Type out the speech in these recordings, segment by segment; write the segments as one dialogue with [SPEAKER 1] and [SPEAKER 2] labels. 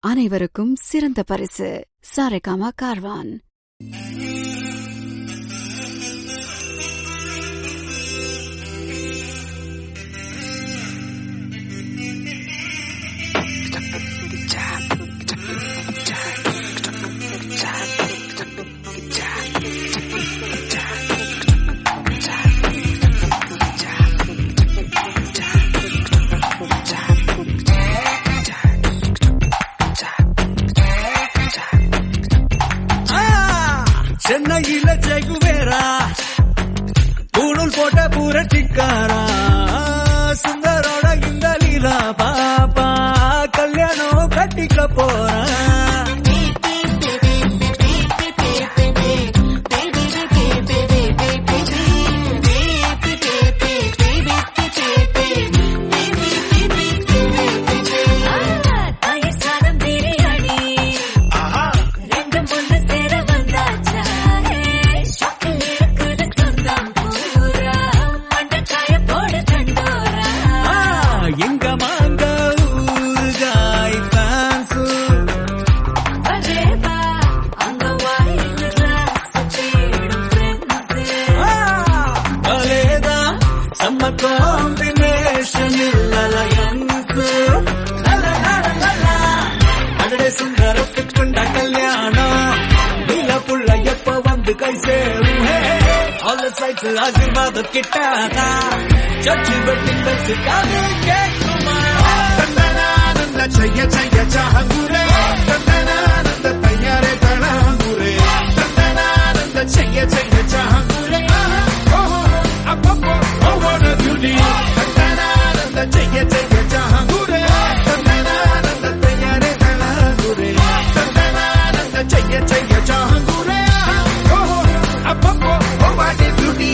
[SPEAKER 1] அனைவருக்கும் சிறந்த பரிசு சாரேகாமா கார்வான்.
[SPEAKER 2] சென்னையில ஜெகுவேரா பூணூல் போட்ட புரட்சிக்காரா சுந்தரோட இந்த லீலா பாப்பா கல்யாணம் கட்டிக்க போறா. ஆசீர்வாதம் கிட்டாதா சச்சி வெட்டிங் வச்சுக்காது கேட்குமா. தந்தனானந்த செய்ய செய்ய சாங்குரே தந்தனானந்த தையாரே தனாங்குரே தந்தனானந்த செய்ய செய்ய சாங்குரே அப்பப்போ ஓவன பியூட்டி தந்தனானந்த செய்ய செய்ய சாங்குரே தந்தனானந்த தையாரே தனாங்குரே தந்தனானந்த செய்ய செய்ய சாங்குரே அப்பப்போ ஓவன பியூட்டி.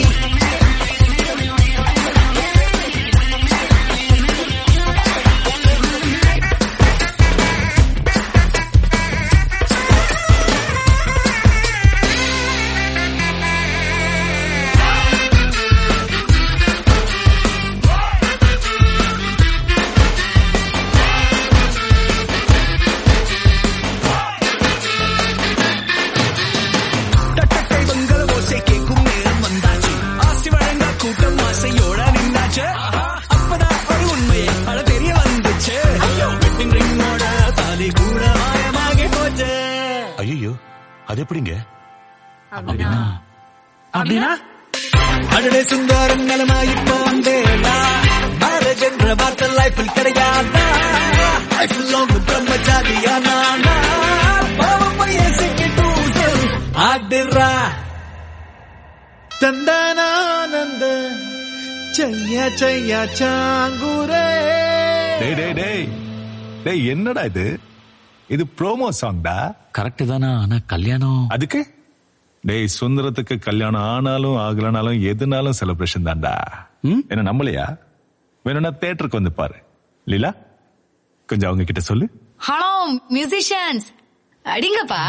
[SPEAKER 3] அது எப்படிங்க?
[SPEAKER 2] அப்படின்னா அடடே சுந்தரம் நிலமா இப்ப வந்தேனா மேரேஜ் என்ற வார்த்தை லைஃபில் கிடையாதா லைஃபில் லாங் பிரம்மச்சாரியானா பாவம் பையசிக்கு டூசல் ஆடுறா தந்தனானந்த செய்ய செய்ய சாங்குரே.
[SPEAKER 3] டேய் என்னடா இது? இது ப்ரோமோ சாங்டா.
[SPEAKER 4] கரெக்ட் தானா? ஆனா கல்யாணம்
[SPEAKER 3] அதுக்கு? டேய் சுந்தரத்துக்கு கல்யாணம் ஆனாலும் ஆகலனாலும் எதுனாலும் செலிப்ரேஷன் தான்டா. என்ன நம்மளையா? வேணும்னா தியேட்டருக்கு வந்து பாரு. லீலா கொஞ்சம் அவங்க கிட்ட சொல்லு.
[SPEAKER 5] Hello musicians அடிங்கப்பா.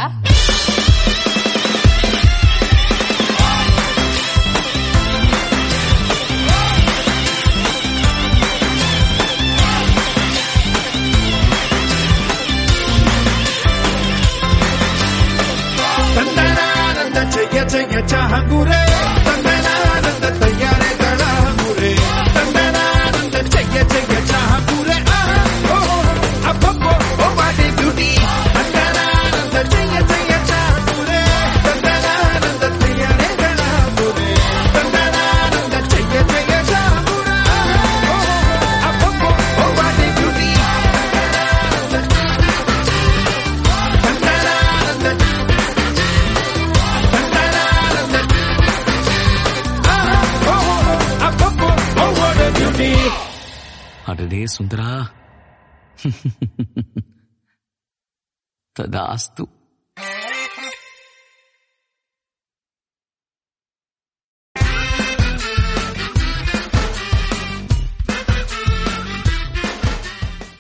[SPEAKER 2] தந்தனானந்த செய்ய செய்ய சாங்குரே தந்தனானந்த தையாரே தனாங்குரே தந்தனானந்த செய்ய செய்ய சாங்குரே அப்பப்போ ஓவாடி பியூட்டி தந்தனானந்த செய்ய செய்ய சாங்குரே தந்தனானந்த தையாரே தனாங்குரே தந்தனானந்த செய்ய செய்ய சாங்குரே அப்பப்போ ஓவாடி பியூட்டி
[SPEAKER 4] அடடே சுந்தரா ததாஸ்து.